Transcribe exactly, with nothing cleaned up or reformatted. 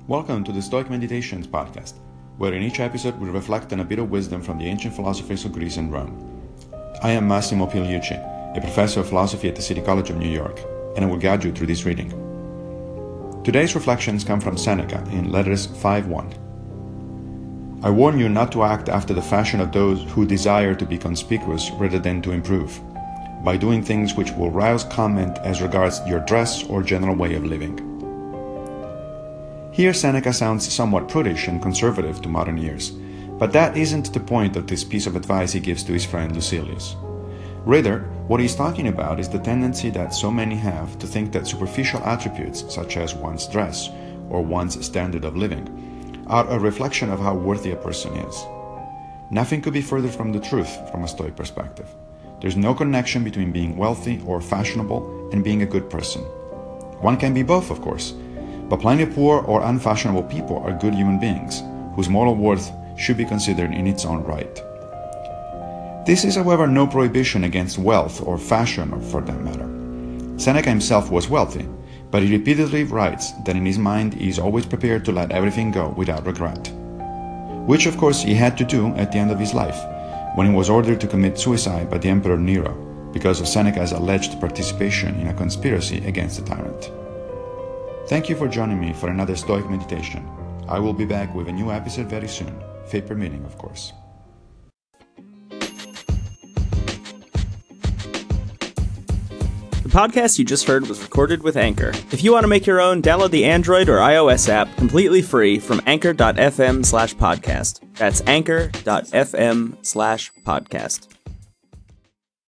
Welcome to the Stoic Meditations podcast, where in each episode we reflect on a bit of wisdom from the ancient philosophers of Greece and Rome. I am Massimo Pigliucci, a professor of philosophy at the City College of New York, and I will guide you through this reading. Today's reflections come from Seneca in Letters five one. I warn you not to act after the fashion of those who desire to be conspicuous rather than to improve, by doing things which will rouse comment as regards your dress or general way of living. Here Seneca sounds somewhat prudish and conservative to modern ears, but that isn't the point of this piece of advice he gives to his friend Lucilius. Rather, what he's talking about is the tendency that so many have to think that superficial attributes, such as one's dress or one's standard of living, are a reflection of how worthy a person is. Nothing could be further from the truth from a Stoic perspective. There's no connection between being wealthy or fashionable and being a good person. One can be both, of course, but plenty of poor or unfashionable people are good human beings, whose moral worth should be considered in its own right. This is, however, no prohibition against wealth or fashion, or for that matter. Seneca himself was wealthy, but he repeatedly writes that in his mind he is always prepared to let everything go without regret. Which, of course, he had to do at the end of his life, when he was ordered to commit suicide by the Emperor Nero, because of Seneca's alleged participation in a conspiracy against the tyrant. Thank you for joining me for another Stoic meditation. I will be back with a new episode very soon, fate permitting, of course. The podcast you just heard was recorded with Anchor. If you want to make your own, download the Android or iOS app completely free from anchor.fm slash podcast. That's anchor.fm slash podcast.